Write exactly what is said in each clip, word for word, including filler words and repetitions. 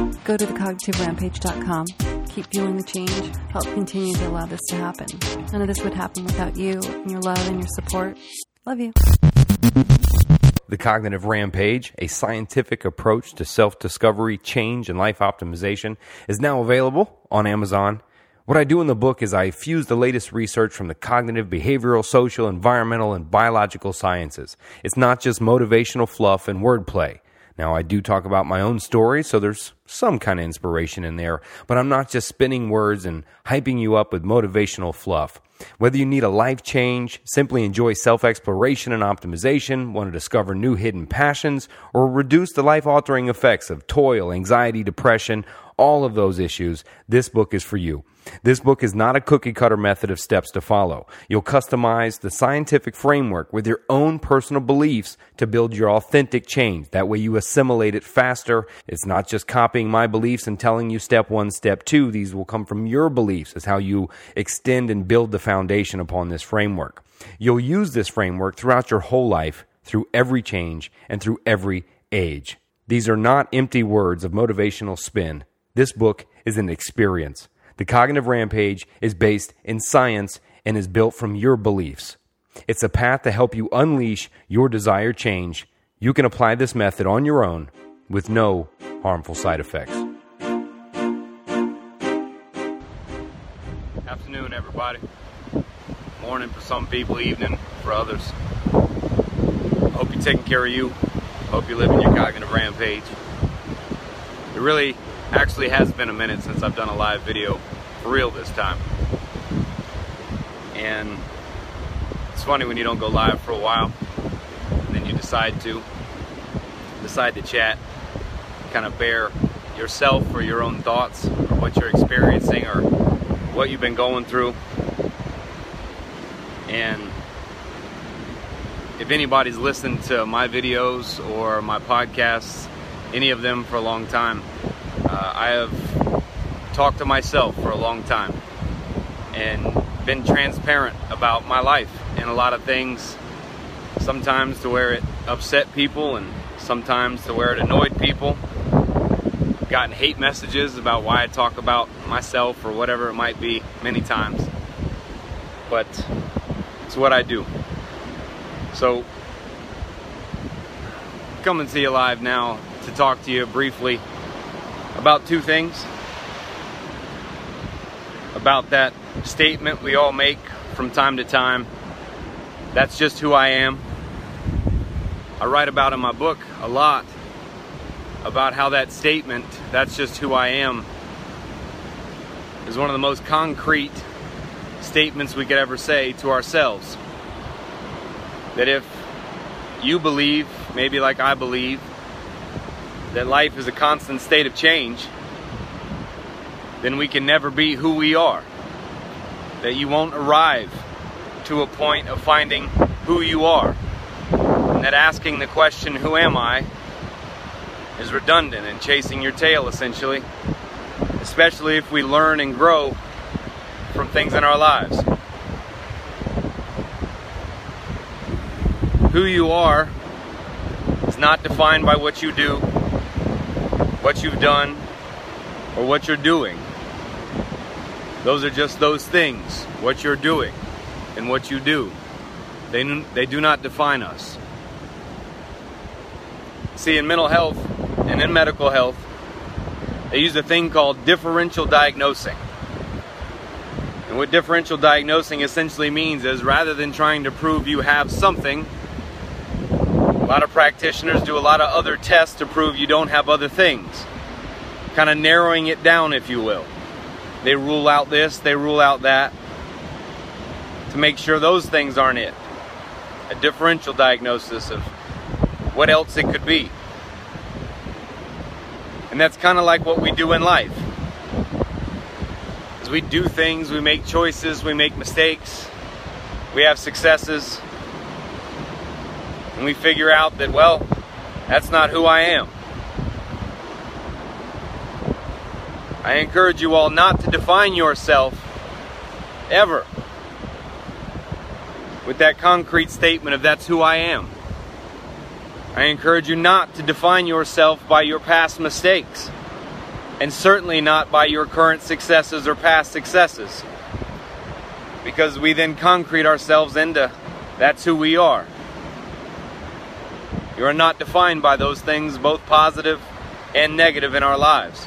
Go to the cognitive rampage dot com. Keep fueling the change. Help continue to allow this to happen. None of this would happen without you and your love and your support. Love you. The Cognitive Rampage, a scientific approach to self-discovery, change, and life optimization, is now available on Amazon. What I do in the book is I fuse the latest research from the cognitive, behavioral, social, environmental, and biological sciences. It's not just motivational fluff and wordplay. Now, I do talk about my own story, so there's some kind of inspiration in there, but I'm not just spinning words and hyping you up with motivational fluff. Whether you need a life change, simply enjoy self-exploration and optimization, want to discover new hidden passions, or reduce the life-altering effects of toil, anxiety, depression, all of those issues, this book is for you. This book is not a cookie-cutter method of steps to follow. You'll customize the scientific framework with your own personal beliefs to build your authentic change. That way you assimilate it faster. It's not just copying my beliefs and telling you step one, step two. These will come from your beliefs as how you extend and build the foundation upon this framework. You'll use this framework throughout your whole life, through every change, and through every age. These are not empty words of motivational spin. This book is an experience. The Cognitive Rampage is based in science and is built from your beliefs. It's a path to help you unleash your desired change. You can apply this method on your own with no harmful side effects. Afternoon, everybody. Morning for some people, evening for others. Hope you're taking care of you. Hope you're living your cognitive rampage. It really actually has been a minute since I've done a live video for real this time. And it's funny when you don't go live for a while and then you decide to decide to chat, kind of bear yourself or your own thoughts or what you're experiencing or what you've been going through. And if anybody's listened to my videos or my podcasts, any of them for a long time, uh, I have talked to myself for a long time and been transparent about my life and a lot of things, sometimes to where it upset people and sometimes to where it annoyed people. Gotten hate messages about why I talk about myself or whatever it might be many times, but it's what I do. So coming to you live now to talk to you briefly about two things. About that statement we all make from time to time, that's just who I am. I write about in my book a lot about how that statement, that's just who I am, is one of the most concrete statements we could ever say to ourselves. That if you believe, maybe like I believe, that life is a constant state of change, then we can never be who we are. That you won't arrive to a point of finding who you are. And that asking the question, who am I, is redundant and chasing your tail, essentially. Especially if we learn and grow from things in our lives. Who you are is not defined by what you do, what you've done, or what you're doing. Those are just those things, what you're doing and what you do. They, they do not define us. See, in mental health and in medical health, they use a thing called differential diagnosing. And what differential diagnosing essentially means is, rather than trying to prove you have something, a lot of practitioners do a lot of other tests to prove you don't have other things. Kind of narrowing it down, if you will. They rule out this, they rule out that, to make sure those things aren't it. A differential diagnosis of what else it could be. And that's kind of like what we do in life. As we do things, we make choices, we make mistakes, we have successes, and we figure out that, well, that's not who I am. I encourage you all not to define yourself ever with that concrete statement of that's who I am. I encourage you not to define yourself by your past mistakes. and certainly not by your current successes or past successes, because we then concrete ourselves into that's who we are. You are not defined by those things, both positive and negative in our lives.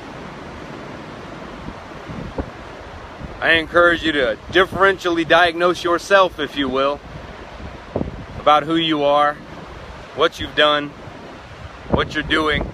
I encourage you to differentially diagnose yourself, if you will, about who you are, what you've done, what you're doing.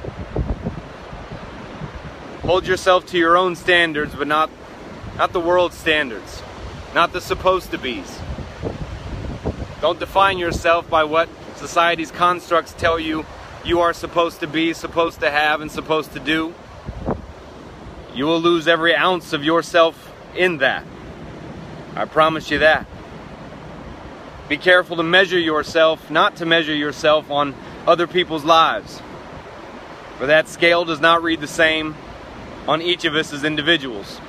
Hold yourself to your own standards, but not, not the world's standards, not the supposed to be's. Don't define yourself by what society's constructs tell you you are supposed to be, supposed to have, and supposed to do. You will lose every ounce of yourself in that. I promise you that. Be careful to measure yourself, not to measure yourself on other people's lives. For that scale does not read the same on each of us as individuals.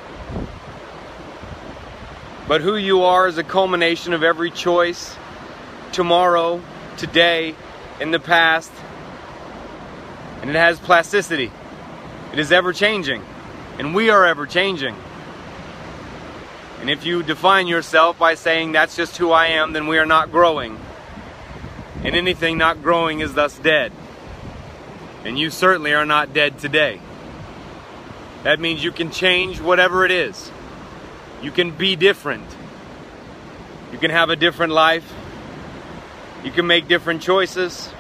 But who you are is a culmination of every choice, tomorrow, today, in the past, and it has plasticity. It is ever changing, and we are ever changing. And if you define yourself by saying that's just who I am, then we are not growing. And anything not growing is thus dead. And you certainly are not dead today. That means you can change whatever it is. You can be different. You can have a different life. You can make different choices.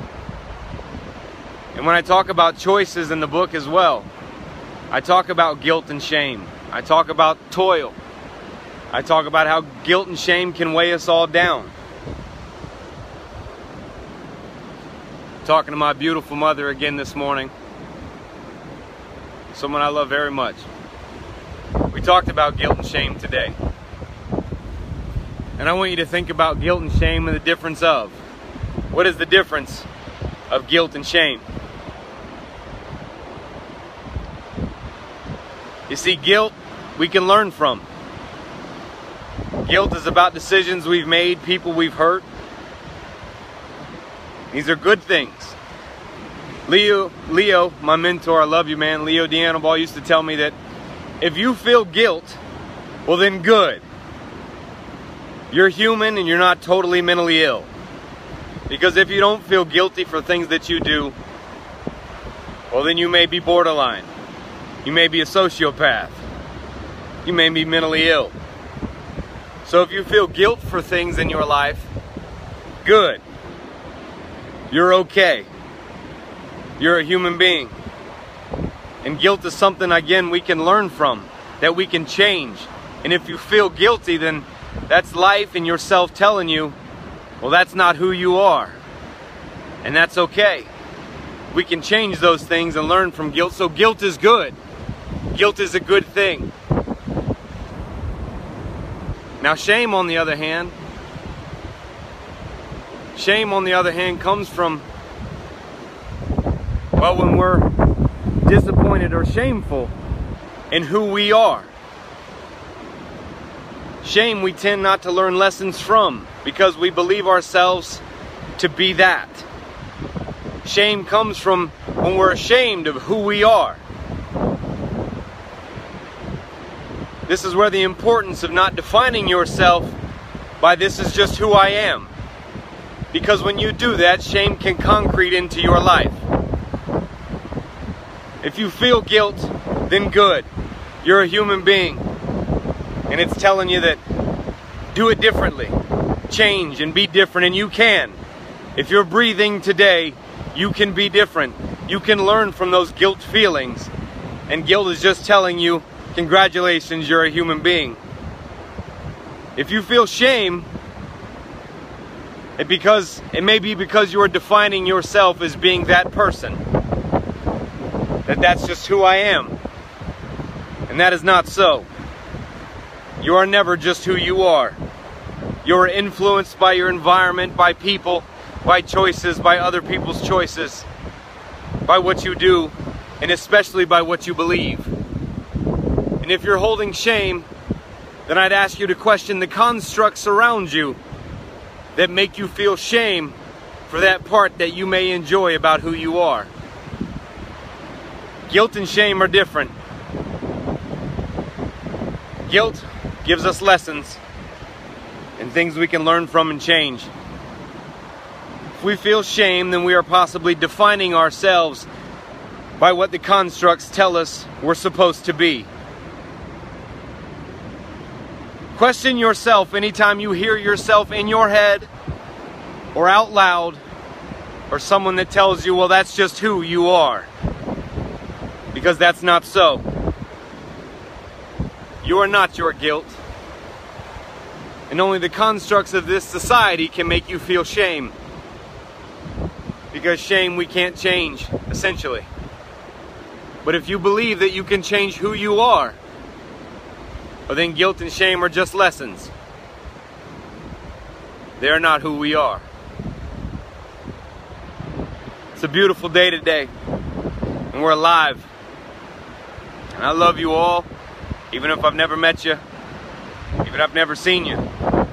And when I talk about choices in the book as well, I talk about guilt and shame. I talk about toil. I talk about how guilt and shame can weigh us all down. Talking to my beautiful mother again this morning. Someone I love very much. We talked about guilt and shame today. And I want you to think about guilt and shame and the difference of. What is the difference of guilt and shame? You see, guilt we can learn from. Guilt is about decisions we've made, people we've hurt. These are good things. Leo, Leo, my mentor, I love you, man. Leo D'Anibal used to tell me that if you feel guilt, well then good. You're human and you're not totally mentally ill. Because if you don't feel guilty for things that you do, well then you may be borderline. You may be a sociopath. You may be mentally ill. So if you feel guilt for things in your life, good. You're okay. You're a human being. And guilt is something, again, we can learn from, that we can change. And if you feel guilty, then that's life and yourself telling you, well, that's not who you are. And that's okay. We can change those things and learn from guilt. So guilt is good. Guilt is a good thing. Now, shame, on the other hand, shame, on the other hand, comes from, well, when we're disappointed or shameful in who we are. Shame we tend not to learn lessons from because we believe ourselves to be that. Shame comes from when we're ashamed of who we are. This is where the importance of not defining yourself by this is just who I am. Because when you do that, shame can concrete into your life. If you feel guilt, then good. You're a human being. And it's telling you that do it differently. Change and be different, and you can. If you're breathing today, you can be different. You can learn from those guilt feelings. And guilt is just telling you, congratulations, you're a human being. If you feel shame, it because it may be because you are defining yourself as being that person. That that's just who I am. And that is not so. You are never just who you are. You are influenced by your environment, by people, by choices, by other people's choices, by what you do, and especially by what you believe. And if you're holding shame, then I'd ask you to question the constructs around you that make you feel shame for that part that you may enjoy about who you are. Guilt and shame are different. Guilt gives us lessons and things we can learn from and change. If we feel shame, then we are possibly defining ourselves by what the constructs tell us we're supposed to be. Question yourself anytime you hear yourself in your head or out loud, or someone that tells you, well, that's just who you are. Because that's not so. You are not your guilt. And only the constructs of this society can make you feel shame. Because shame we can't change, essentially. But if you believe that you can change who you are, well, then guilt and shame are just lessons. They are not who we are. It's a beautiful day today, and we're alive. And I love you all, even if I've never met you, even if I've never seen you.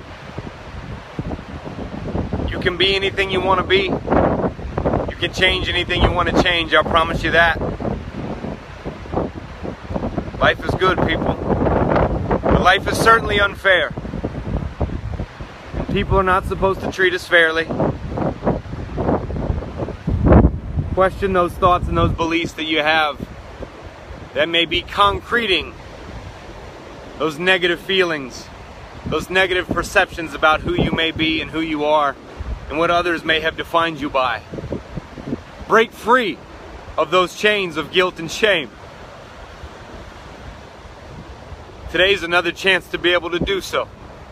You can be anything you want to be. You can change anything you want to change, I promise you that. Life is good, people. But life is certainly unfair. And people are not supposed to treat us fairly. Question those thoughts and those beliefs that you have that may be concreting those negative feelings, those negative perceptions about who you may be and who you are and what others may have defined you by. Break free of those chains of guilt and shame. Today's another chance to be able to do so.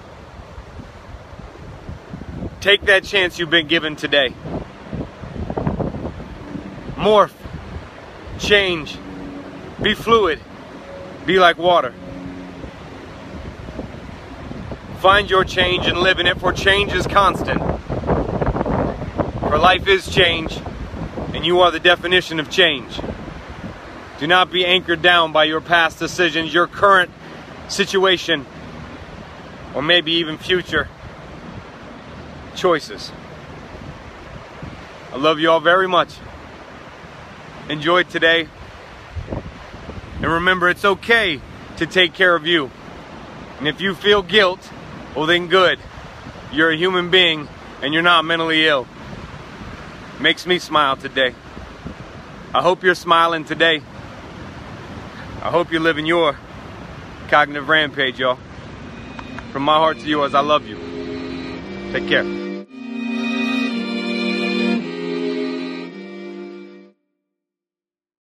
Take that chance you've been given today. Morph, change, be fluid, be like water. Find your change and live in it, for change is constant. For life is change, and you are the definition of change. Do not be anchored down by your past decisions, your current situation, or maybe even future choices. I love you all very much. Enjoy today. And remember, it's okay to take care of you. And if you feel guilt, well then good. You're a human being and you're not mentally ill. Makes me smile today. I hope you're smiling today. I hope you're living your cognitive rampage, y'all. From my heart to yours, I love you. Take care.